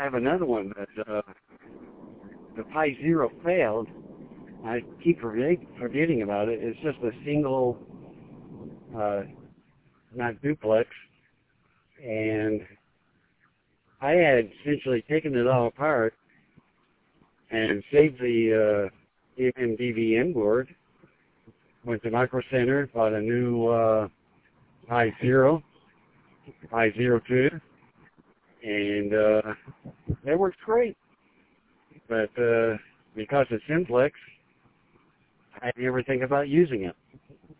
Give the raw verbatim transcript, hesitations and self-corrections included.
have another one that uh, the Pi Zero failed. I keep forget, forgetting about it. It's just a single, uh, not duplex, and I had essentially taken it all apart and saved the uh, M D V M board. Went to Micro Center, bought a new uh, Pi Zero, Pi Zero two, and uh, that works great. But uh, because it's simplex, I didn't ever think about using it.